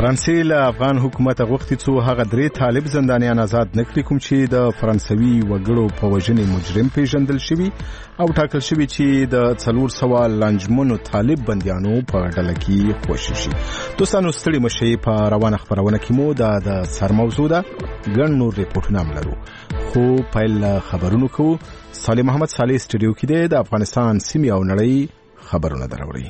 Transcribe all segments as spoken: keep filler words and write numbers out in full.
فرانسې له افغان حکومت غوښتي څو هغه درې طالب زندانیان آزاد نکړي کوم چې د فرانسوي وګړو په وژنې مجرم پیژندل شوي او ټاکل شوي چې د څلور سوه لنجمنو طالب بندیانو په ډله کې خوشي شي. دوستانو ستړي مشئ په روانه خبرونه کې مو دا د سرموضوع ده ګڼ نور ریپورټونه هم لرو خو پیل خبرونو کوو. صالح محمد صالح سټوډیو کې دی د افغانستان سیمې او نړۍ خبرونه دروړي.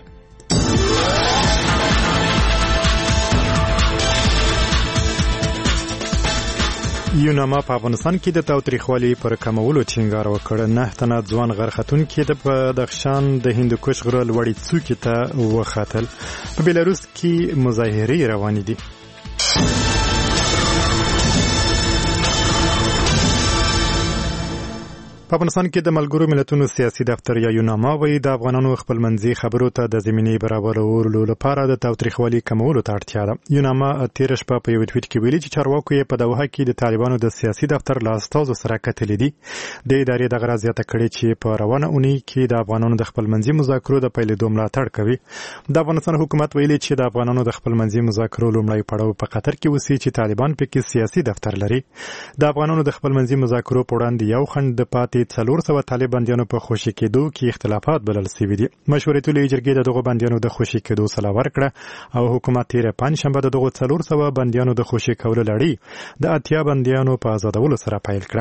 یوناما په افغانستان کې د تاوتریخوالي پر کمولو ټینګار وکړ. نه تنه ځوان غرختونکي د بدخشان د هندوکش غره لوړې څوکې ته وختل. په بیلاروس کې مظاهرې روانې دي. په افغانستان کې د ملګرو ملتونو سیاسي دفتر یا یوناما وایي د افغانانو خپلمنځي خبرو ته د زمینې برابرولو لپاره د تاوتریخوالي کمولو ته اړتیا ده. یوناما تېره شپه په یو ټویټ کې ویلي چې چارواکو یې په دوحه کې د طالبانو د سیاسي دفتر له استازو سره کتلي دي. د ادارې دغه راز زیاته کړې چې په روانه اونۍ کې د افغانانو د خپلمنځي مذاکرو د پیلېدو ملاتړ کوي. د افغانستان حکومت ویلي چې د افغانانو د خپلمنځي مذاکرو لومړی پړاو په قطر کې وسی چې طالبان پکې سیاسي دفتر لري. د افغانانو د خپلمنځي مذاکرو په وړاندې یو خنډ د پاتې څلور سوه طالب بندیانو په خوشي کېدو کې اختلافات بلل شوي دي. مشورتي لویې جرګې د دغو بندیانو د خوشي کېدو سلا ورکړه او حکومت تېره پنجشنبه د دغو څلور سوه بندیانو د خوشي کولو لړۍ د اتیا بندیانو په آزادولو سره پیل کړه.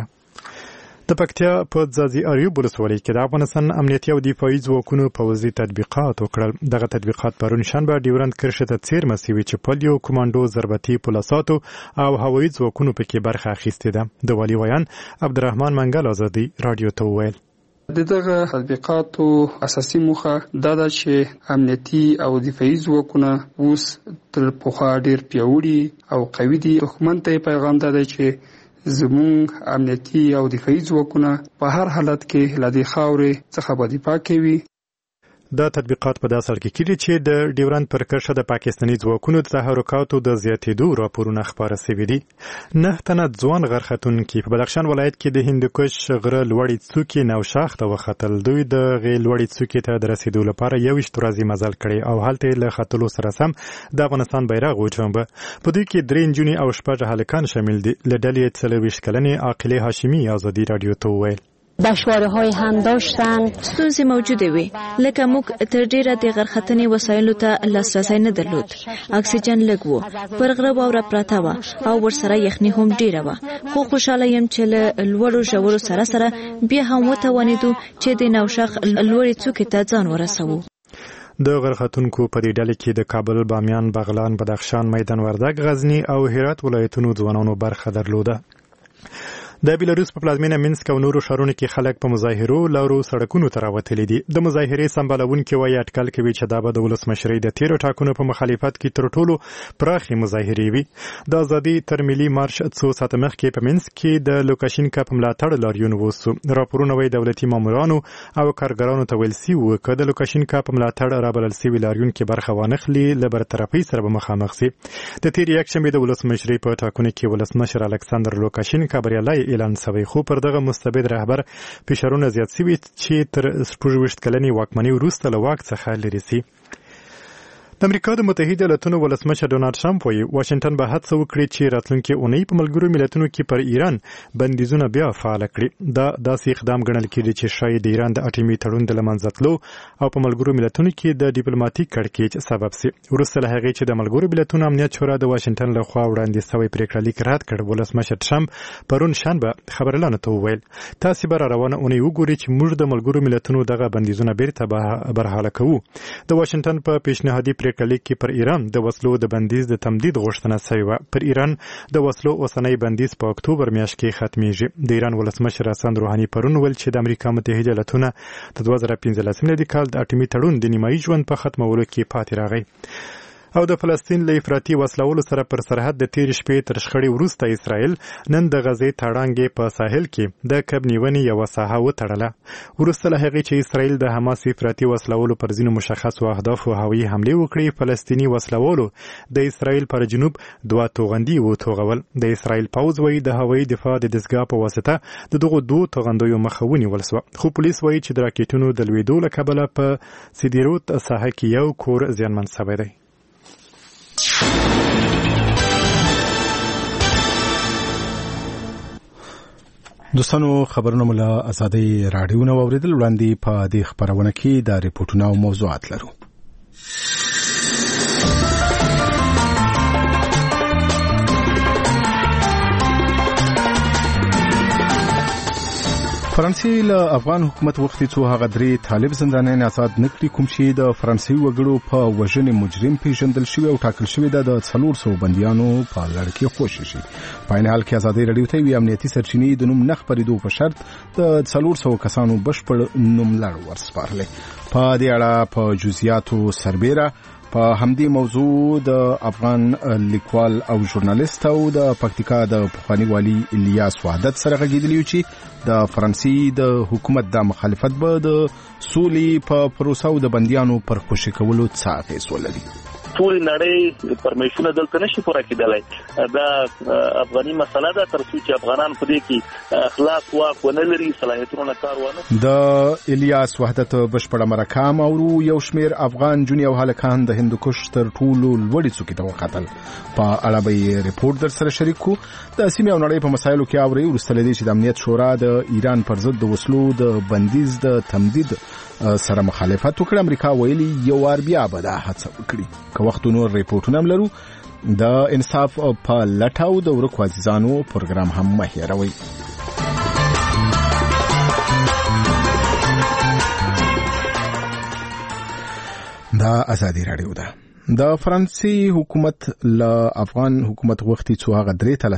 د پکتیا په ځاځي اریوب ولسوالۍ کې د افغانستان امنیتي او دفاعي ځواکونو پوځي تطبیقات وکړل. دغه تطبیقات پرون شنبه ډیورند کرښې ته څیرمه سوي چې پولیو کمانډو ضربتي پولیساتو او هوایي ځواکونو پکې برخه اخیستې ده. د والي ویان عبدالرحمن منګل آزادي راډیو ته وویل د دغه تطبیقاتو اساسي موخه دا ده چې امنیتي او دفاعي ځواکونه اوس تر پخوا ډیر پیاوړي او قوي دي. دښمن ته پیغام دا دی چې زموږ امنیتي او دفاعي ځواکونه په هر حالت کې له دې خاورې څخه به دفاع کوي. دا تطبیقات په داسې حال کې کېږي چې د ډیورند پر کرښه د پاکستاني ځواکونو د تحرکاتو د زیاتېدو راپورونه خپاره شوي دي. نه تنه ځوان غرختونکي په بدخشان ولایت کې د هندوکش غره لوړې څوکې نوشاخ ته وختل. دوی د غې لوړې څوکې ته د رسیدو لپاره یوویشت ورځې مزل کړی او هلته له ختلو سره سم د افغانستان بیرغ وچومبه. په دوی کې درې نجونې او شپږ هلکان شامل دي. له ډلې څلوېښت کلنې عاقلې هاشمي ازادي راډیو ته وویل بشواره های هم داشتند. ستونزې موجوده وي لکه موږ تر ډیره د غرختنې وسایلو ته لاسرسی نه درلود. اکسیجن لږ و، پر غره واوره پراته وه او ورسره یخني هم ډیره وه. خو خوشحاله یم چې له لوړو ژورو سره سره بیا هم وتوانېدو چې د نوشاخ لوړې څوکې ته ځان ورسوو. د غرختونکو په دې ډلې کې د کابل، بامیان، بغلان، بدخشان، میدان وردګ، غزني او هرات ولایتونو ځوانانو برخه درلوده. د بیلاروس په پلازمینه مینسک او نورو ښارونو کې خلک په مظاهرو لارو سړکونو ته راوتلي دي. د مظاهرې سمبالونکي وایي اټکل کوي چې دا به د ولسمشرۍ د تیرو ټاکنو په مخالفت کې تر ټولو پراخې مظاهرې وي. د ازادي تر ملي مارش څو ساعته مخکې په مینسک کې د لوکاشینکا په ملاتړ لاریون وسو. راپورونه وایي دولتي مامورانو او کارګرانو ته ویل سوي که د لوکاشینکا په ملاتړ رابلل سوي لاریون کې برخه وانخلي له برطرفۍ سره به مخامخ سي. د تېرې یکشنبې د ولسمشرۍ په ټاکنو کې ولسمشر الکساندر لوکاشینکا بریالی اعلان شوی، خو پر دغه مستبد رهبر فشارونه زیات شوي چې تر شپږویشت کلنې واکمنۍ وروسته له واک څخه لرې شي. د امریکا د متحده ایالاتونو ولسمشر ډونالډ ټرمپ وایي واشنګټن به هڅه وکړي چې راتلونکي اونۍ په ملګرو ملتونو کې پر ایران بندیزونه بیا فعال کړي. دا داسې اقدام ګڼل کېږي چې شاید د ایران د اټومي تړون د له منځه تلو او په ملګرو ملتونو کې د ډیپلوماټیک کړکېچ سبب شي. وروسته له هغې چې د ملګرو ملتونو امنیت شورا د واشنګټن لخوا وړاندې شوی پریکړه لیک رد کړ، ولسمشر ټرمپ پرون شنبه خبريالانو ته وویل تاسې به را روانه اونۍ وګورئ چې موږ د ملګرو ملتونو دغه بندیزونه بیرته برحاله کوو. د واشنګټن په پیشنهادي پریکړه لیک کې پر ایران د وسلو د بندیز د تمدید غوښتنه شوې وه. پر ایران د وسلو اوسنی بندیز په اکتوبر میاشت کې ختمیږي. د ایران ولسمشر حسن روحاني پرون ویل چې د امریکا متحده ایالاتونه د دوه زره پنځلس میلادي کال د اټومي تړون د نیمایي ژوند په ختمولو کې پاتې راغی. او د فلسطین له افراطي وسلولو سره پر سرحد د تیر شپې تر شخړې وروسته اسرائیل نن د غزې تړانګې په ساحل کې د کب نیونې یوه ساحه وتړله. وروسته له هغې چې اسرائیل د حماس افراطي وسلولو پر ځینو مشخصو اهدافو هوایي حملې وکړې، فلسطیني وسلولو د اسرائیل پر جنوب دوه توغندي وتوغول. د اسرائیل پوځ وایي د هوایي دفاع د دستګاه په واسطه د دغو دوه توغندیو مخه ونیول شوه، خو پولیس وایي چې د راکېټونو د لوېدو له کبله په سیدیروت ساحه کې یو کور زیانمن شوی دی. دوستانو خبرونه مله ازادي رادیو نو اوریدل وړاندې په دې خبرونه کې د ریپورتونو او موضوعات لرو. فرانسې له افغان حکومت وختي څو هغه درې طالب زندانیان آزاد نکړي کوم چې د فرانسوي وګړو په وژنې مجرم پیژندل شوی او ټاکل شوی د څلور سوه بندیانو په لړ کې خوشي شي. په عین حال کې ازادي رادیو ته وی امنیتي سرچینې د نوم نه خبرېدو په شرط د څلور سوه کسانو بشپړ نوم لړ ورسپارلې. په دې اړه په جزئیاتو سربېره په همدې موضوع د افغان لیکوال او ژورنالیست او د پکتیکا د پخوانی والی الیاس وحدت سره غږیدلی چې د فرانسې د حکومت د مخالفت به د سولې په پروسه او د بندیانو پر خوشي کولو څه اغېز ولري. ټول نړۍ پرمیشن دلته نشي پوره کېدلای. دا افغاني مسله ده تر څو چې افغانان په دې کې اخلاق واک ونه لري صلاحیتونه کار ونه. د الیاس وحدت بشپړه مرکه او یو شمیر افغان جونی او هلکان د هندوکش تر ټولو لوړې څوکې ته وختل. په اړه به ریپورت در سره شریک کو. د سیمې او نړۍ په مسایلو کې اوري ورسته لدی چې د امنیت شورا د ایران پر ضد د وسلو د بندیز د تمدید سره مخالفت وکړ. امریکا ویلي یو وار بیا به دا هڅه وکړي. که وخت نور ریپورتونه هم لرو. د انصاف په لټاو د ورکو عزیزانو پروګرام هم مه هېروئ. دا ازادي رادیو ده. د فرانسې حکومت له افغان حکومت وختي څو هغه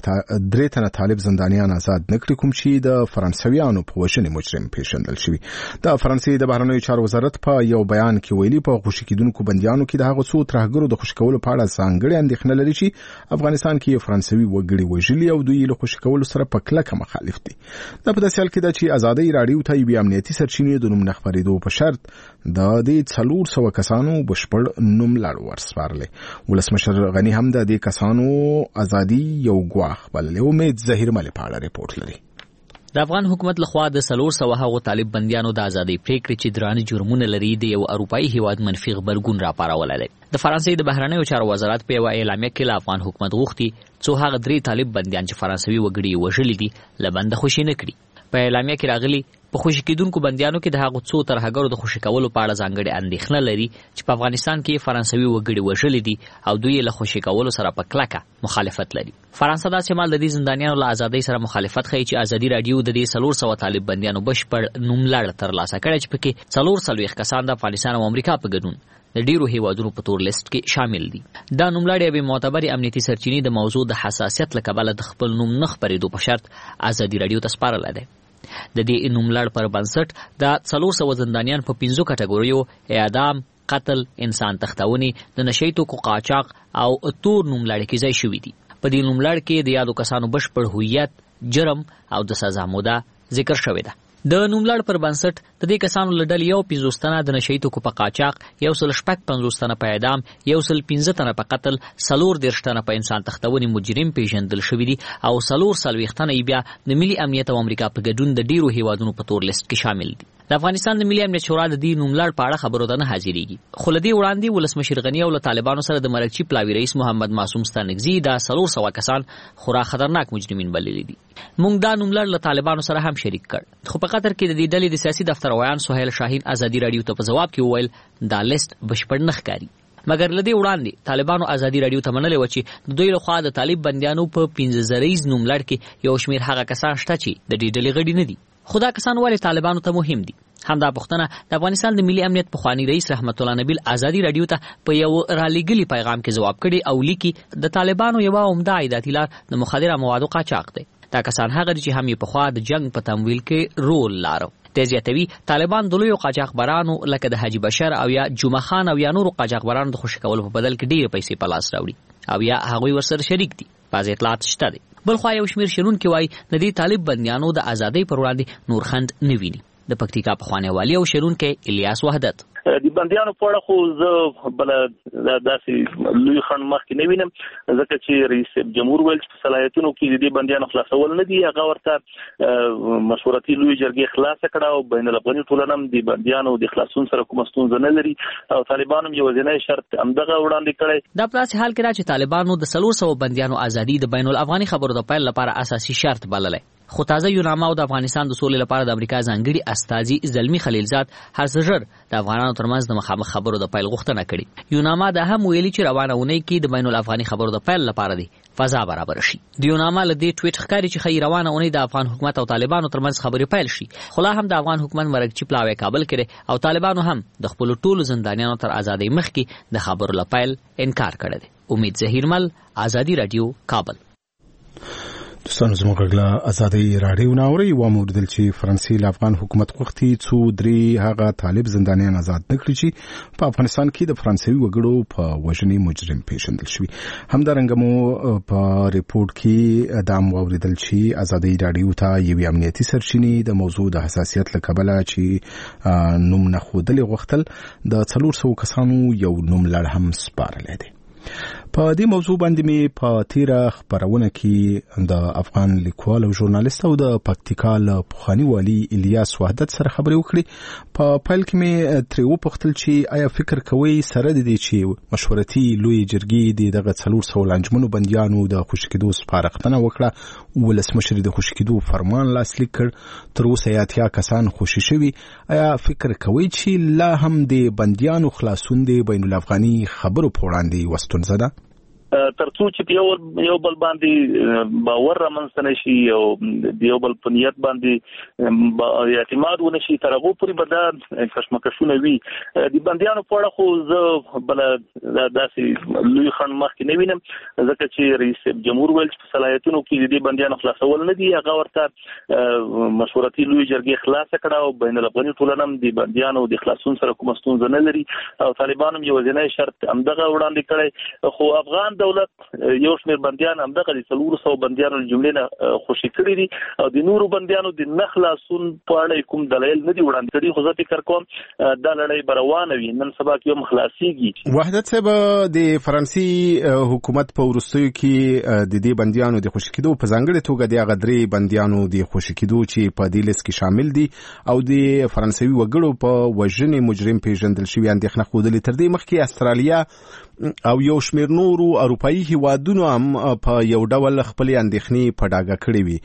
درې تنه طالب زندانیان آزاد نکړي کوم چې د فرانسویانو په وژنې مجرم پیژندل شوي. د فرانسې د بهرنیو چارو وزارت په یو بیان کې ویلي په خوشي کېدونکو بندیانو کې د هغو څو ترهګرو د خوشي کولو په اړه ځانګړې اندېښنه لري چې افغانستان کې یو فرانسوي وګړي وژلي او دوی له خوشي کولو سره په کلکه مخالف دي. دا په داسې حال کې ده چې ازادي رادیو ته یوې امنیتي سرچینې د نوم نه خپرېدو په شرط د دې څلور سوه کسانو بشپړ نوم لړ ورسپارلې. ولسمشر غنی هم د دې کسانو ازادي یو ګواښ بللی. امید ظهیر ملي په اړه ریپورت لري. د افغان حکومت لخوا د څلور سوه هغو طالب بندیانو د ازادۍ پریکړې چې درانه جرمونه لري د یو اروپایي هیواد منفي غبرګون راپارولی دی. د فرانسې د بهرنیو چارو وزارت په یوه اعلامیه کې له افغان حکومت غوښتي څو هغه درې طالب بندیان چې فرانسوي وګړي یې وژلي دي له بنده خوشي نه کړي. په اعلامیه کې راغلي په خوشي کېدونکو بندیانو کې د هغو څو ترهګرو د خوشي کولو په اړه ځانګړې اندېښنه لري چې په افغانستان کې فرانسوي وګړي وژلي دي او دوی له خوشي کولو سره په کلکه مخالفت لري. فرانسه داسې مهال د دې زندانیانو له ازادۍ سره مخالفت ښیي چې ازادي رادیو د دې څلور سوه طالب بندیانو بشپړ نوملړ ترلاسه کړی چې پکې څلور څلوېښت کسان د افغانستان او امریکا په ګډون د ډیرو هیوادونو په تور لیست کې شامل دي. دا نوملړ یوې معتبرې امنیتي سرچینې د موضوع د حساسیت له کبله د خپل نوم نه خپرېدو په شرط ازادي رادیو ته سپارلی دی. د دې نوملړ پر بنسټ د څلور سوه زندانیان په پنځو کټګوریو اعدام، قتل، انسان تښتونې، د نشهیي توکو قاچاق او تور نوملړ کې ځای شوي دي. په دې نوملړ کې د یادو کسانو بشپړ هویت، جرم او د سزا موده ذکر شوې ده. د نوملړ پر بنسټ د دې کسانو له ډلې یو پنځوس تنه د نشهیي توکو په قاچاق، یو سل شپږ پنځوس تنه په اعدام، یو سل پنځه تنه په قتل، څلور دېرش تنه په انسان تښتونې مجرم پیژندل شوي دي او څلور څلوېښت تنه یې بیا د ملي امنیت او امریکا په ګډون د ډیرو هیوادونو په تور لیست کې شامل دي. د افغانستان د ملي امنیت شورا د دې نوملړ په اړه خبرو ته نه حاضرېږي. خو له دې وړاندې ولسمشر غني او له طالبانو سره د مرکچي پلاوي رئیس محمد معصوم ستانکزي دا څلور سوه کسان خورا خطرناک مجرمین بللي دي. موږ دا نوملړ له طالبانو سره هم شریک کړ. خو په قطر کې د دې ډلې د سیاسي دفتر ویان سهیل شاهین ازادي رادیو ته په ځواب کې وویل دا لیست بشپړ نه ښکاري. مګر له دې وړاندې طالبانو ازادي رادیو ته منلې وه چې د دوی لخوا د طالب بندیانو په پنځه زریز نوملړ کې یو شمېر هغه کسان شته چې د دې ډلې غړي نه دي. خو دا کسان ولې طالبانو ته مهم دي؟ همدا پوښتنه د افغانستان د ملي امنیت پخوانی رئیس رحمت الله نبیل ازادي رادیو ته په یو رالیږلي پیغام کې ځواب کړي او لیکي د طالبانو یوه عمده عایداتي لار د مخدره موادو قاچاق دی. دا کسان هغه دي چې هم یې پخوا د جنگ په تمویل کې رول لاره. د زیاتوي طالبان د لویو قاچاقبرانو لکه د حاجي بشر او یا جمعه خان او یا نورو قاچاقبرانو د خوشي کولو په بدل کې ډېرې پیسې په لاس راوړي او یا هغوی ورسره شریک دي. بعضې اطلاعات شته دي. بلخوا یو شمېر شنونکي وایي د دې طالب بندیانو د ازادۍ پر وړاندې نور خنډ نه ویني. د پکتیکا پخوانی والي او شنونکی الیاس وحدت د بندیانو په اړه خو زه بله داسې لوی خنډ مخکې نه وینم، ځکه چې رئیس جمهور ویل چې په صلاحیتونو کې د دې بندیانو خلاصول نه دي. هغه ورته مشورتي لوی جرګې خلاصه کړه او بین الافغاني ټولنه هم د بندیانو د خلاصون سره کومه ستونزه نه لري او طالبانو هم یوازینی شرط همدغه وړاندې کړی. دا په داسې حال کې ده چې طالبانو د څلور سوه بندیانو ازادي د بین الافغاني خبرو د پیل لپاره اساسي شرط بللی. خو تازه یوناما او د افغانستان د سولې لپاره د امریکا ځانګړي استازي زلمی خلیلزاد هر څه ژر د افغانانو ترمنځ د مخامخ خبرو د پیل غوښتنه کړې. یوناما د هم ویلي چې روانه اونۍ کې د بین الافغاني خبرو د پیل لپاره دی فضا برابر شي. د یوناما له دې ټویټ ښکاري چې خی روانه اونۍ د افغان حکومت او طالبانو ترمنځ خبرې پیل شي. خو لا هم د افغان حکومت مرګچی پلاوی کابل کړي او طالبانو هم د خپل ټولو زندانیانو تر ازادۍ مخکې د خبرو لپاره انکار کړی دی. امید زهیرمل، آزادی رادیو، کابل. دوستانو زموږ غږ آزادۍ رادیو ناوري و موردل چې فرانسې له افغان حکومت غوښتي څو درې هغه طالب زندانیان آزاد نکړي چې په افغانستان کې د فرانسوي وګړو په وژنې مجرم پیژندل شوي. همدارنګه مو په ریپورت کې دا موردل چې آزادۍ رادیو ته یوې امنیتي سرچینې د موضوع د حساسیت له کبله چې نوم نه ښودلې غوښتل د څلور سوو کسانو یو نوم لړ هم سپارلی دی. په دې موضوع باندې می په تیره خبرونه کې د افغان لیکوال او ژورنالیست او د پکتیکا له پخواني والي الیاس وحدت سره خبرې وکړې. په پیل کې می ترې وپوښتل چې آیا فکر کوئ سره د دې چې مشورتي لوی جرګې د دغه څلور سوه لانجمنو بندیانو د خوشي کېدو سپارښتنه وکړه، ولسمشر د خوشي کېدو فرمان لاسلیک کړ، تر اوسه یې اتیا کسان خوشي شوي. آیا فکر کوئ چې لا هم د بندیانو خلاصون د بین الافغاني خبرو په وړاندې وستونزه ده؟ ترڅو چې یو یو بل باندې باور رامنځته نشي او د یو بل په نیت باندې اعتماد ونشي تر هغه پورې به دا کشمکشونه وي. د بندیانو په اړه خو زه بل داسې لوی خنډ مخکې نه وینم، ځکه چې رئیس جمهور ویل چې په صلاحیتونو کې د بندیانو خلاصول نه دي. هغه ورته مشورتي لوی جرګې خلاصه کړه او بین الافغاني ټولنه هم د بندیانو د خلاصون سره کومه ستونزه نه لري او طالبان هم یوازینی شرط همدغه وړاندې کړی. خو افغان دولت یو شمېر بندیان همدغه د څلورو سوو بندیانو له جملې نه خوشي کړي دي او د نورو بندیانو د نه خلاصون په اړه کوم دلایل نه دي وړاندې کړي. خو زه فکر کوم دا لړۍ به روانه وي، نن سبا کې هم خلاصېږي. وحدت صاحب، د فرانسې حکومت په وروستیو کې د دې بندیانو د خوشي کېدو په ځانګړې توګه د هغه درې بندیانو د خوشي کېدو چې په دې لیست کې شامل دي او د فرانسوي وګړو په وژنې مجرم پیژندل شوي اندېښنه ښودلې. تر دې مخکې استرالیا او یو شمېر نورو اروپایي هیوادونو هم په یو ډول خپلې اندېښنې په ډاګه کړې وي.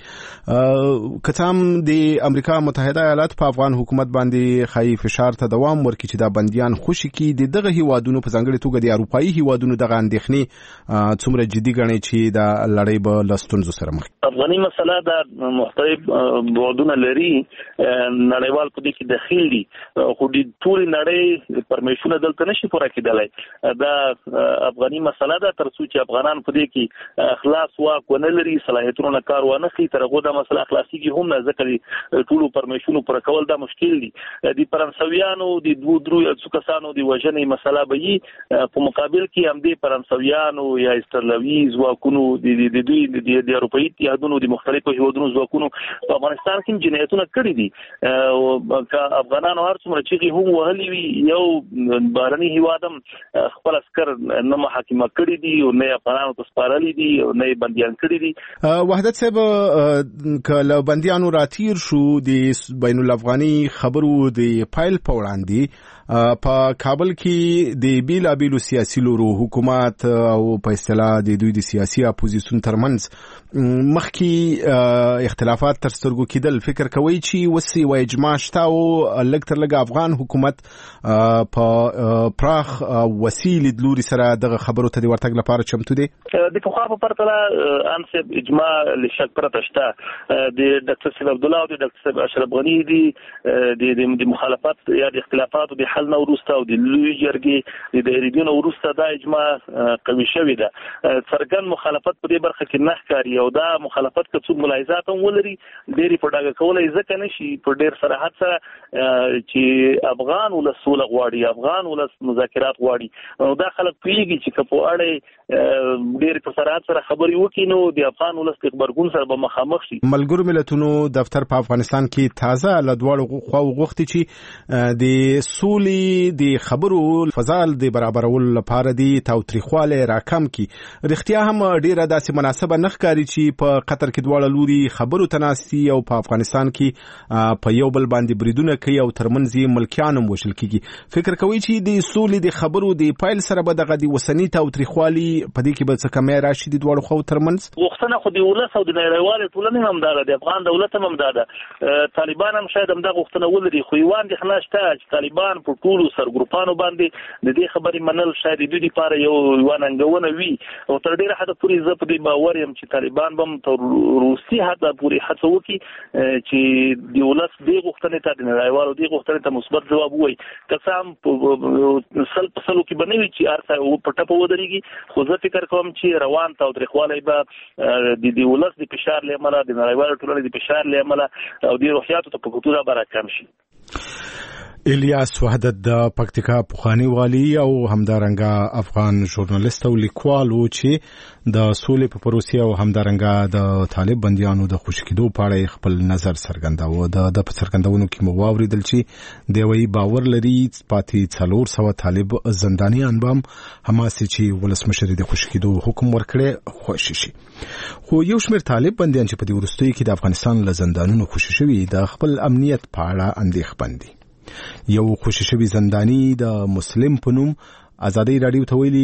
که څه هم د امریکا متحده ایالات په افغان حکومت باندې ښایي فشار ته دوام ورکړي چې دا بندیان خوشي کړي، د دغه هیوادونو په ځانګړې توګه د اروپایي هیوادونو دغه اندېښنې څومره جدي ګڼي چې دا لړۍ به له ستونزو سره مخ. افغاني مسله د مختلف بعدونه لري، نړیوال په دې کې دخیل دي، خو د ټولې نړۍ پرمیشونه دلته نشي پوره کېدلی. دا افغاني مسله ده، ترڅو چې افغانان په دې کې خلاص واک ونه لري، صلاحیتونو نه کار ونه اخلي، تر هغه دا مسله خلاصيږي هم نه، ځکه ټولو پرمیشنو پوره کول دا مشکل دي. د فرانسویانو د دوه درو څو کسانو د وژنې مسله به وي، په مقابل کې هم د فرانسویانو یا استرالوي ځواکونو د دوی د اروپایي اتحادونو د مختلفو هیوادونو ځواکونو په افغانستان کې جنایتونه کړي دي. که افغانانو هر څومره چیغې هم وهلي وي، یو بهرني هیواد هم خپل عسکر نه محاکمه کړي دي او نه افغانانو ته سپارلي دي او نه بندیان کړي دي. وحدت صاحب، که له بندیانو راتیر شو د بین الافغاني خبرو د پیل په وړاندې په کابل کې د بیلابیلو سیاسي لورو حکومت او په اصطلاح د دوی د سیاسي اپوزیسیون ترمنځ مخکې اختلافات تر سترګو کېدل. فکر کوئ چې اوس یو اجماع شته او لږ تر لږه افغان حکومت په پراخ وسیع لیدلوري سره دغه خبرو ته د ورتګ لپاره چمتو دی؟ د پخوا په پرتله انصب اجماع له شک پرته شته. د ډاکټر صاحب عبد الله او د ډاکټر صاحب اشرف غنی دي د مخالفت یا د اختلافاتو د حل نه وروسته او د لوی جرګې د ایریدونو وروسته دا اجماع قوي شوې ده. څرګند مخالفت په دې برخه کې نه ښکاري او دا مخالفت که څوک ملاحظات هم ولري ډېرې په ډاګه کولی ځکه نشي په ډېر صراحت سره چې افغان ولس سوله غواړي، افغان ولس مذاکرات غواړي. نو دا خلک پوهېږي چې که په اړه ډېرې په صراحت سره خبرې وکړي نو د افغان ولس د غبرګون سره به مخامخ شي. ملګرو ملتونو دفتر په افغانستان کې تازه له دواړو خواو غوښتي چې د سولې سولې د خبرو فضال د برابرولو لپاره د تاوتریخواله راکم کی رښتیا هم ډیره داسې مناسبه نه ښکاري چې په قطر کې دواړه لوري خبرو تناسي او په افغانستان کې په یو بل باندې بریدونه کوي او ترمنځ یې ملکیان هم وشل کیږي. فکر کوي چې د سولې د خبرو د پایل سره به دغه د وسنی تاوتریخوالي په دې کې به څه کمی راشي د دواړو خواو ترمنځ؟ غوښتنه خو د ولس او د نړیوالې ټولنې هم دا ده، د افغان دولت هم دا ده. طالبان هم شاید هم دا غوښتنه ولري، خو یو اندېښنه شته چې طالبان په ټولو سرګروپانو باندې د دې خبرې منل شاید د دوی لپاره یو یوه ننګونه وي، او تر ډېره حده پورې زه په دې باور یم چې طالبان به هم تر وروستي حده پورې هڅه وکړي چې د ولس دې غوښتنې ته د نړیوالو دې غوښتنې ته مثبت ځواب ووایي. که څه هم سل په سلو کې به نه وي چې هر څه په ټپه ودرېږي، خو زه فکر کوم چې روان تاوتریخوالی به د ولس د فشار له امله، د نړیوالو ټولنې د فشار له امله او د روحیاتو تفاوتونه به راکم شي. الیاس وحدت د پکتیکا پخوانی والی او همدارنګه افغان ژورنالیست او لیکوال و چې د سولې په پروسې او همدارنګه د طالب بندیانو د خوشی کېدو په اړه خپل نظر څرګنداوه. د د څرګندونو کې مو واوریدل چې د وی باور لري پاتې څلور سوه طالب زندانیان بم حماسي چې ولسمشر د خوشی کېدو حکم ورکړي خوشی شي. خو یو شمېر طالب بندیان چې په دې وروستیو کې د افغانستان له زندانونو خوشی شوي د خپل امنیت په اړه اندېښمن دي. یو خوشی شوی زندانی د مسلم په نوم ازادي رادیو ته ویلي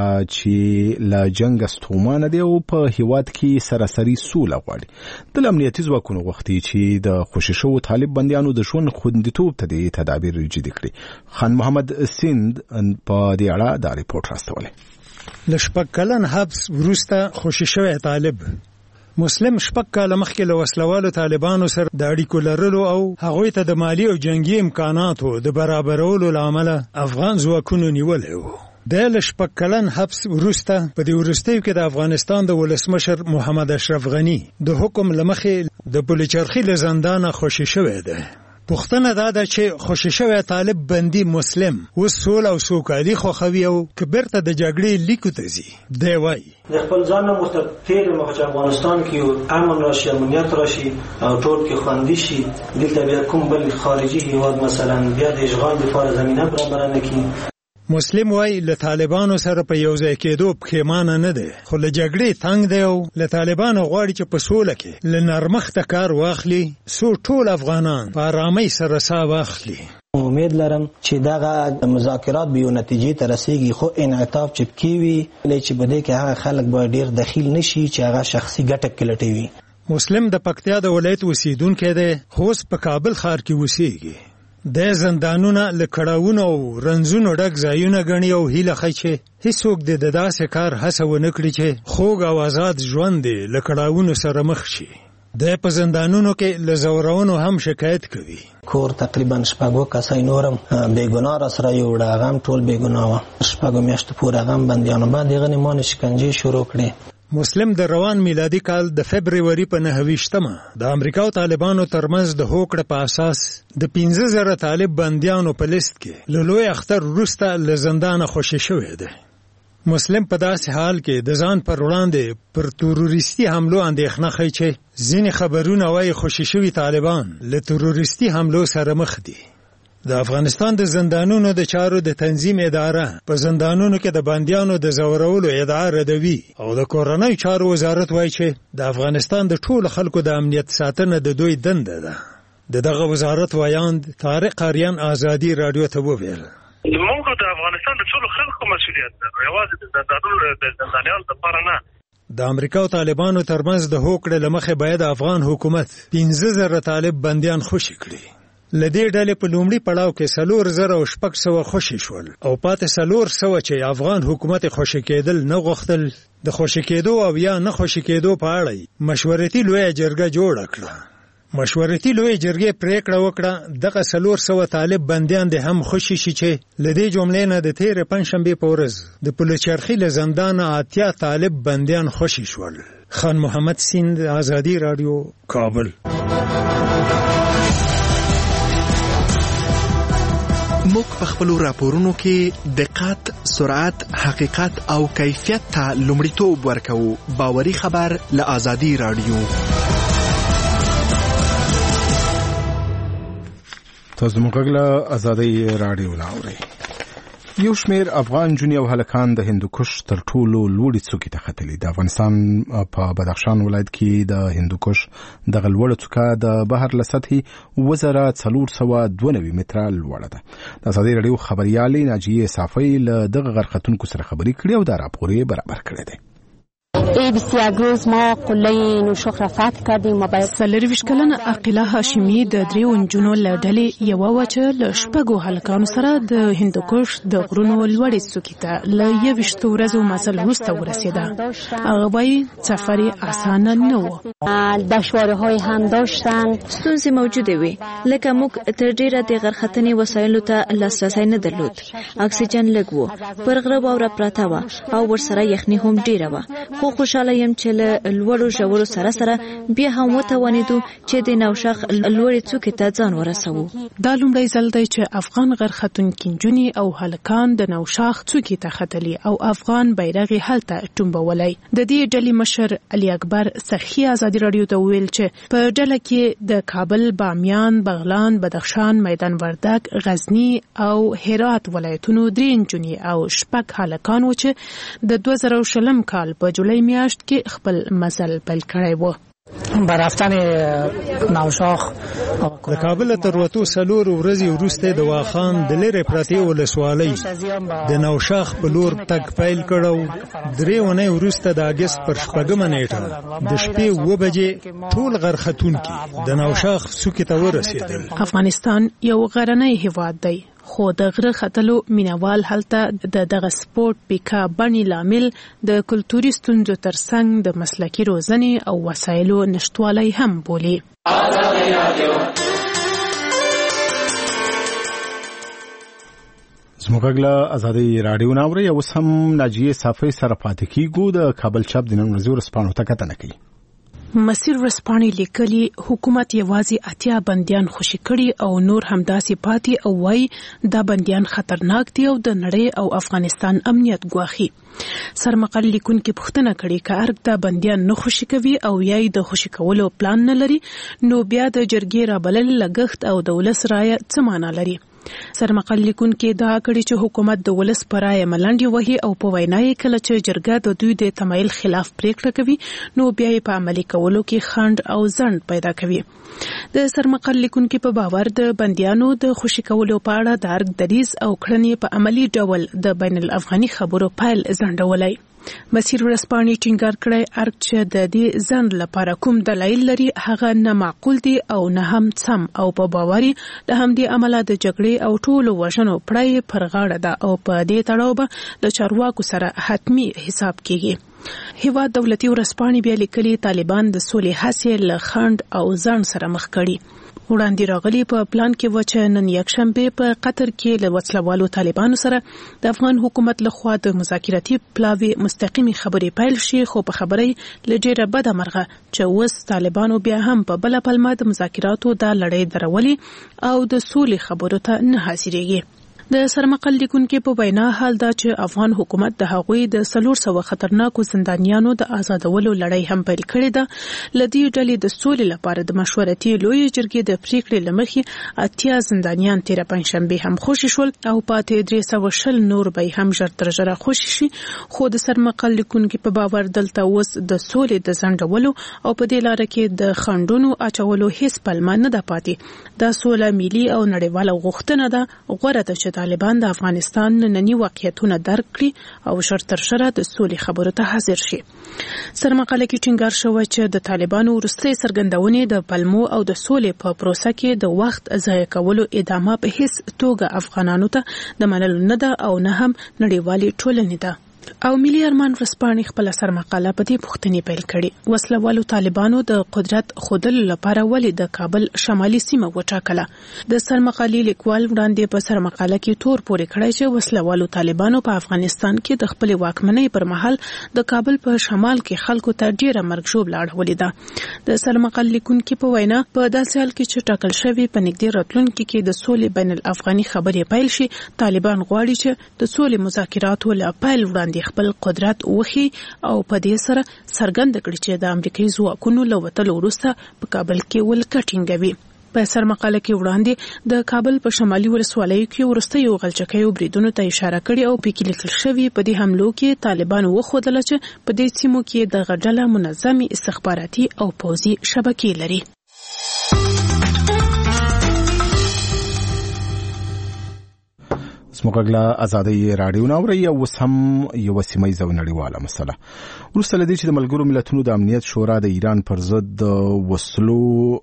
چې له جنګ ستومانه دی او په هیواد کې سراسري سوله غواړي. د امنیتي ځواکونو غوښتي چې د خوشی شوو طالب بندیانو د ژوند خوندیتوب ته د تدابیر جدي کړي. خان محمد سیند په دې اړه دا ریپورت راستولی. له شپږ کلن حبس وروسته خوشی شوی طالب مسلم شپږ کاله مخکې له وسلوالو طالبانو سره د اړیکو لرلو او هغوی ته د مالی او جنگي امکاناتو د برابرولو له امله افغان ځواکونو نیولی و. د له شپږ کلن حبس وروسته په دې وروستیو کې د افغانستان د ولسمشر محمد اشرف غني د حکم له مخې د پلچرخي له زندانه خوشي شوی دی. پوښتنه دا ده چې خوشي شوی طالب بندي مسلم اوس سوله او سوکالي خوښوي او که بیرته د جګړې لیکو ته ځي. دی وایي د خپل ځان نه مخته تېر مخ چې افغانستان کې امن راشي، امنیت راشي او ټول کې خوندي شي، دلته بیا کوم بل خارجي هیواد مثلا بیا د اشغال لپاره زمینه برابره نه کړي. مسلم وای له طالبانو سره په یو ځای کېدو پښیمانه نه دی، خو له جګړې تنګ دی او له طالبانو غواړي چې په سوله کې له نرمښته کار واخلي څو ټول افغانان په ارامۍ سره ساه واخلي. امید لرم چې دغه مذاکرات به یو نتیجې ته رسیږي، خو انعطاف چې کیوي چې بده کې هغه خلک به ډیر دخیل نشي چې هغه شخصي ګټه کلټوي. مسلم د پکتیا د ولایت اوسیدونکی دی، خو اوس په کابل ښار کې اوسیږي. د زندانونه له کړاوونو او رنځونو ډک ځایونه ګڼي او هیله ښیي چې هیڅوک د داسې کار هڅه ونه کړي چې خوږ او آزاد ژوند یې له کړاوونو سره مخ شي. د په زندانونو کې له زورونو هم شکایت کوي. کور تقریبا شپږ کسای نورم بېګناه را سره یو هغه هم ټول بېګناه وه. شپږو میاشتو پورې هغه هم بندیانو باندې هغه نیمانې شکنجې شروع کړې. مسلم د روان میلادي کال د فبروري په نهه ویشتمه د امریکا او طالبانو ترمنځ د هوکړې په اساس د پنځه زره طالب بندیانو په لیست کې له لوی اختر وروسته له زندانه خوشي شوی دی. مسلم په داسې حال کې د ځان پر وړاندې پر تروریستي حملو اندېښنه ښیي چې ځینې خبرونه وایي خوشي شوي طالبان له تروریستي حملو سره مخ دي. د افغانستان د زندانونو د چارو د تنظیم اداره په زندانونو کې د بندیانو د زورولو ادعا ردوي او د کورنۍ چارو وزارت وایي چې د افغانستان د ټولو خلکو د امنیت ساتنه د دوی دنده ده. د دغه وزارت وایاند طارق اریان ازادي رادیو ته وویل موږ د افغانستان د ټولو خلکو مسؤلیت ده، یوازې د زندانونو د زندانیانو لپاره نه. د امریکا او طالبانو ترمنځ د هوکړې له مخې باید افغان حکومت پنځه زره طالب بندیان خوشي کړي. له دې ډلې په لومړي پړاو کې څلور زره او شپږ سوه خوشي شول او پاتې څلور سوه چې افغان حکومت خوشي کېدل نه غوښتل د خوشي کېدو او یا نه خوشي کېدو په اړه مشورتي لویه جرګه جوړه کړه. مشورتي لویه جرګې پریکړه وکړه دغه څلور سوه طالب بندیان د هم خوشي شي چې له دې جملې نه د تېرې پنجشنبې په ورځ د پلچرخي له زندانه اتیا طالب بندیان خوشي شول. خان محمد سیند، ازادي رادیو، کابل. موږ په خپلو راپورونو کې دقت، سرعت، حقیقت او کیفیت ته لومړیتوب ورکوو. باوري خبر له ازادي رادیو. تاسو موږ له آزادۍ رادیو لاوري. یو شمیر افغان جونی او هلکان د هندوکش تر ټولو لوړې څوکې ته ختلي. د افغانستان په بدخشان ولایت کې د هندوکش دغه لوړه څوکه د بحر له سطحې اوه زره څلور سوه دوه نوي متره لوړه ده. د آزادۍ رادیو خبریالې ناجیې صافی له دغه غرختونکو سره خبرې کړې او دا راپور یې برابر کړی دی. ای بیست و یک روز ما قله نوشخ را فتح کردیم و باید څلرویشت کلنه عاقله هاشمي د دریو نجونو له ډلې یوه وه چې له شپږو هلکانو سره د هندوکش د غرونو لوړې څوکې ته له یویشتو ورځو مزل وروسته ورسېده. هغه وایي سفر یې اسانه نه و. دشواره‌های هم داشتن. ستونزې موجودې وې، لکه موږ تر ډېره د غرختنې وسایلو ته لاسرسی نه درلود. اکسیجن لږ و، پر غره واوره پرته وه او ورسره یخني هم ډېره وه. خو خوشاله یم چې له لوړو ژورو سره سره بیا هم وتوانېدو چې د نوشاخ لوړې څوکې ته ځان ورسوو. دا لومړی ځل دی چې افغان غرختونکي نجونې او هلکان د نوشاخ څوکې ته ختلي او افغان بیرغ یې هلته ټومبولی. د دې ډلې مشر علي اکبر سرخي ازادي راډیو ته وویل چې په ډله کې د کابل، بامیان، بغلان، بدخشان، میدان وردګ، غزني او هرات ولایتونو درې نجونې او شپږ هلکان و چې د دوه زره شلم کال په جولای میاشت کې خپل مزل پیل کړی و. برفتن نوشاخ د کابل تر وتو څلور ورځې وروسته د واخان د لرې پرتې ولسوالۍ د نوشاخ په لور تګ پیل کړو. درې اونۍ وروسته د اګست پر شپږمه نیټه د شپې اوه بجې ټول غرختونکي د نوشاخ څوکې ته ورسېدل. افغانستان یو غرنی هیواد دی، خو د غره ختلو مینوال هلته د دغه سپورت پیکا بڼې لامل د کلتوري ستونزو ترڅنګ د مسلکي روزنې او وسایلو نشتوالی هم بولي. زموږ له آزادۍ رادیو ناوري اوس هم ناجیې صافی سره پاتې کیږو. د کابل چاپ د نن ورځې ورځپاڼو ته کتنه کوي. مسیر ورځپاڼې لیکلي حکومت یوازې اتیا بندیان خوشي کړي او نور همداسې پاتې او وایي دا بندیان خطرناک دي او د نړۍ او افغانستان امنیت ګواښي. سرمقال لیکونکي پوښتنه کړې که ارګ دا بندیان نه خوشي کوي او یا یې د خوشي کولو پلان نه لري نو بیا د جرګې رابلل لګښت او د ولس رایه څه معنا لري. سرمقال لیکونکي ادعا کړې چې حکومت د ولس په رایه ملنډې وهي او په وینا یې کله چې جرګه د دوی د تمایل خلاف پریکړه کوي نو بیا یې په عملي کولو کې خنډ او ځنډ پیدا کوي. د سرمقال لیکونکي په باور د بندیانو د خوشي کولو په اړه د ارګ دریځ او کړنې په عملي ډول د بین الافغاني خبرو پیل ځنډولی. مسیر ورځپاڼې ټینګار کړی ارګ چې د دې ځنډ لپاره کوم دلایل لري هغه نه معقول دي او نه هم سم او په باوري د همدې عمله د جګړې او ټولو وژنو پړی پر غاړه ده او په دې تړاو به د چارواکو سره حتمی حساب کیږي. هیواد دولتي ورځپاڼې بیا لیکلي طالبان د سولې هڅې له خنډ او ځنډ سره مخ کړي. وړاندې راغلي په پلان کې و چې نن یکشنبه په قطر کې له وسلوالو طالبانو سره د افغان حکومت لخوا د مذاکراتي پلاوي مستقیمي خبرې پیل شي، خو په خبرې لږه بده مرغه چې اوس طالبانو بیا هم په بل پلمه د مذاکراتو د لړۍ درولي او د سولې خبرو ته نه حاضرېږي. د سرمقال لیکونکي په وینا حال دا چې افغان حکومت د هغوی د څلور سوه خطرناکو زندانیانو د آزادولو لړۍ هم پیل کړې ده. له دې ډلې د سولې لپاره د مشورتي لویې جرګې د پریکړې له مخې اتیا زندانیان تېره پنجشنبې هم خوشي شول او پاتې درې سوه شل نور به هم ژر تر ژره خوشي شي. خو د سرمقال لیکونکي په باور دلته اوس د سولې د ځنډولو او په دې لاره کې د خنډونو اچولو هیڅ پلمه نه ده پاتې. دا سوله ملي او نړیواله غوښتنه ده. غوره ده چې طالبان د افغانستان ننني واقعیتونه درک کړي او ژر تر ژره د سولې خبرو ته حاضر شي. سرمقاله کې ټینګار شوی چې د طالبانو وروستۍ څرګندونې د پلمو او د سولې په پروسه کې د وخت ضایع کولو ادامه په هیڅ توګه افغانانو ته د منلو نه ده او نه هم نړیوالې ټولنې ده. او ملي ارمان ورځپاڼې خپل سرمقاله په دې پوښتنې پیل کړې: وسلوالو طالبانو د قدرت خودلو لپاره ولې د کابل شمالي سیمه وټاکله؟ د سرمقالې لیکوال وړاندې په سرمقاله کې تور پورې کړی چې وسلوالو طالبانو په افغانستان کې د خپل واکمنۍ پر مهال د کابل په شمال کې خلکو ته ډیره مرګ ژوبله اړولې ده. د سرمقال لیکونکي په وینا په داسې حال کې چې ټاکل شوی په نږدې راتلونکي کې د سولې بین الافغاني خبرې پیل شي، طالبان غواړي چې د سولې مذاکراتو له پیل وړاندې خپل قدرت وخی او په دې سره څرګند کړي چې د امریکایي ځواکونو له وتلو وروسته په کابل کې ولکه ټینګوي. په سرمقاله کې وړاندې د کابل په شمالي ولسوالیو کې ورستیو غلچکیو بریدونو ته اشاره کړې او په کې لیکل شوی په دې حملو کې طالبان وښودل چې په دې سیمو کې د غډله منظمي استخباراتي او پوځي شبکې لري. سموږه ازادي رادیو ناوړي او سم یو سیمایي نړیواله مسله ورسته لدی چې د ملګرو ملتونو د امنیت شورا د ایران پر ضد د وسلو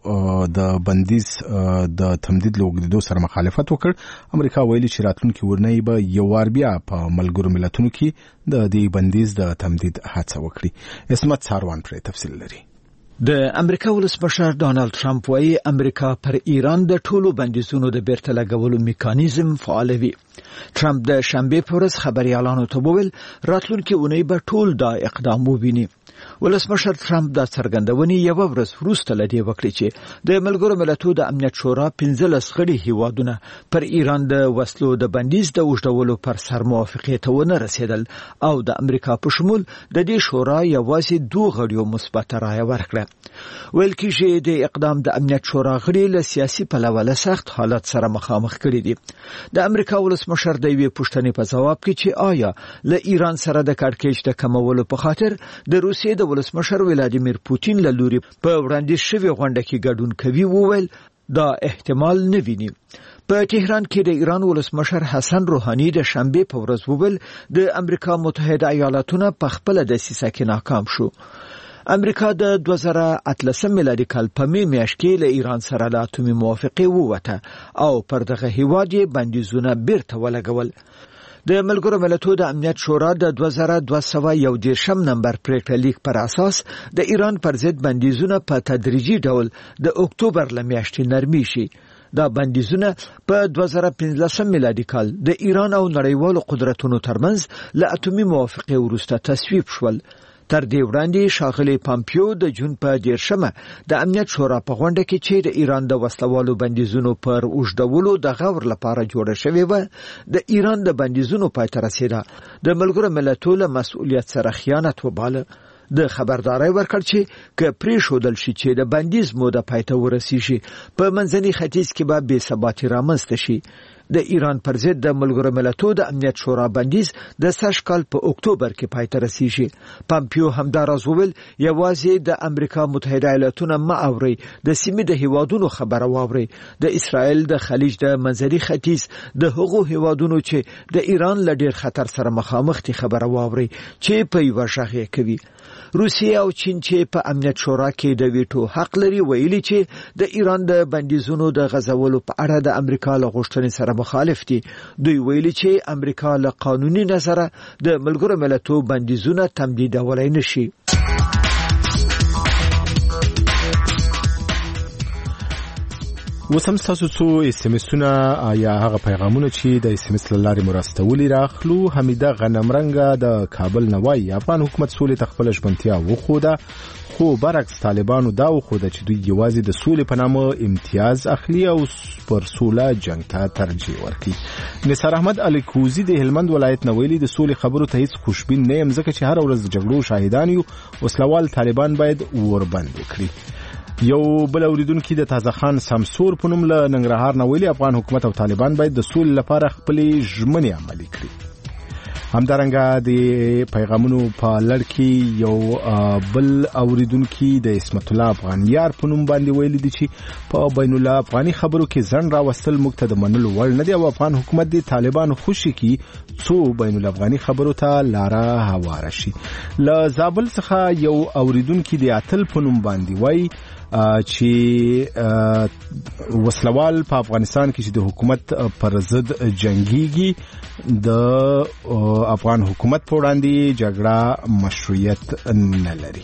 د بندیز د تمدید لوګدو سره مخالفت وکړ. امریکا ویلي چې راتلونکي ورنۍ به یو وار بیا په ملګرو ملتونو کې د دې بندیز د تمدید هڅه وکړي. اسمت ساروان پر تفصیل لري. د امریکا ولسمشر ډانلډ ټرمپ وايي امریکا پر ایران د ټولو بندیزونو د بیرته لګولو میکانیزم فعالوي. ټرمپ د شنبه په ورځ خبريالانو ته وویل راتلونکي اونۍ به ټول دا اقدام وویني. ولسمشر ټرمپ دا څرګندونې یو ورځ وروسته لدی وکړي چې د ملګرو ملتونو د امنیت شورا پنځلس غړي هیوادونه پر ایران د وسلو د بندیز د وژدولو پر سر موافقه ته ونه رسیدل او د امریکا په شمول د دې شورا یوازې دوه غړیو مثبت رائے ورکړه. ویل کېږي د اقدام د امنیت شورا غړي له سیاسي پلوه له سخت حالت سره مخامخ کړي دي. د امریکا ولسمشر د یوې پوښتنې په جواب کې چې آیا له ایران سره د کړکېچ د کمولو په خاطر د روسیې د ولسمشر ولادیمیر پوتین له لوري په وړاندیز شوی غونډه کې ګډون کوي وویل دا احتمال نه ویني. په تهران کې د ایران ولسمشر حسن روحاني د شنبه په ورځ وویل د امریکا متحده ایالاتونه په خپل دسیسه کې ناکام شو. امریکا د دوه زره اتلسم میلادي کال په می میاشت کې له ایران سره د اټومي موافقه ووته او پر دغه هیواد یې بندیزونه بیرته ولګول. د ملګرو ملتونو د امنیت شورا د دوه زره دوه سوه یو دېرشم نمبر پریکړه لیک پر اساس د ایران پر ضد بندیزونه په تدریجي ډول د اکتوبر له میاشتې نرمي شي. دا بندیزونه په دوه زره پنځلسم میلادي کال د ایران او نړیوالو قدرتونو ترمنځ له اټومي موافقه وروسته تصویب شول. تر دې وړاندې ښاغلی پامپیو د جون په دیرشمه د امنیت شورا په غونډه کې چې د ایران د وسلوالو بندیزونو پر اوږدولو د غور لپاره جوړه شوې وه د ایران د بندیزونو پای ته رسېده د ملګرو ملتونو له مسؤلیت سره خیانت وباله. د خبرداري ورکړ چې که پریښودل شي چې د بندیز موده پای ته ورسیږي په منځني ختیځ کې به بې ثباتي رامنځته شي. د ایران پر ضد د ملګرو ملتونو د امنیت شورا بندیز د سږ کال په اکتوبر کې پای ته رسیږي. پامپیو همداراز وویل یوازې د امریکا متحده ایالاتونه مه اورئ د سیمې د هیوادونو خبره واورئ. د اسرائیل د خلیج د منځني ختیځ د هغو هیوادونو چې د ایران له ډیر خطر سره مخامخ دي خبره واورئ چې په یوه غږ یې کوي. روسیه او چین چې په امنیت شورا کې د ویټو حق لري ویلي چې د ایران د بندیزونو د غځولو په اړه د امریکا له غوښتنې سره مخالف دي. دوی ویلي چې امریکا له قانوني نظره د ملګرو ملتونو بندیزونه تمدیدولای نشي. وسم تاسو څو اسمسونه یا هغه پیغامونه چې د اسمس لارې مرستولي راخلو. حمیده غنمرنګه د کابل نوای افغان حکومت سولې تخپل ژمنتیا وخوده خو برعکس طالبانو دا وخوده چې دوی یوازې د سولې په نامه امتیاز اخلي او پر سوله جنگ ته ترجیح ورکړي. نثار احمد الکوزی د هلمند ولایت نوویلی د سولې خبرو ته هیڅ خوشبین نه یم ځکه چې هر ورځ د جګړو شاهدان یو. وسلوال طالبان باید وربند کړي. یو بل اوریدونکو د تازه خان سمسور په نوم له ننګرهار نه ویلي افغان حکومت او طالبان باید د سولې لپاره خپلې ژمنې عملي کړي. همدارنګه د پیغامونو په لړ کې یو بل اوریدونکو د اسمت الله افغانیار په نوم باندې ویلي دي چې په بین الله افغاني خبرو کې ځن راوستل موږ ته د منلو وړ نه دی او افغان حکومت د طالبانو خوشي کې څو بین الافغاني خبرو ته لاره هواره شي. له زابل څخه یو اوریدونکو د اتل په نوم باندې وایي چې وسلوال په افغانستان کې چې د حکومت پر ضد جنگيږي د افغان حکومت په وړاندې جګړه مشروعیت نه لري.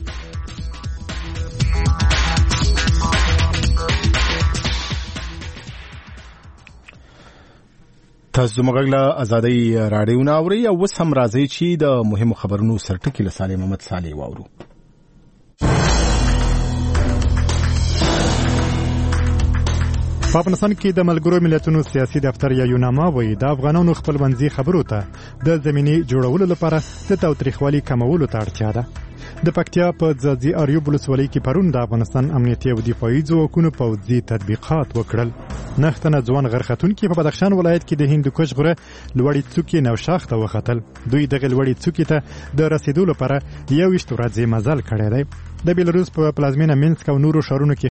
تاسو زموږ له ازادي رادیو ناوړي او وس هم راځي چې د مهمو خبرونو سرټکی له سالم محمد صالح واورو. په افغانستان کې د ملګرو ملتونو سیاسي دفتر یا یوناما وایي د افغانانو خپلمنځي خبرو ته د زمینې جوړولو لپاره د تاوتریخوالي کمولو ته اړتیا ده. د پکتیا په ځاځي اریوب ولسوالۍ کې پرون د افغانستان امنیتي او دفاعي ځواکونو پوځي تطبیقات وکړل. نختنه ځوان غرختونکي په بدخشان ولایت کې د هندوکش غره لوړې څوکې نوشاخ ته وختل. دوی دغه لوړې څوکې ته د رسیدو لپاره یوویشت ورځې مزل کړی دی. د بیلاروس په پلازمینه مینسک او نورو ښارونو کې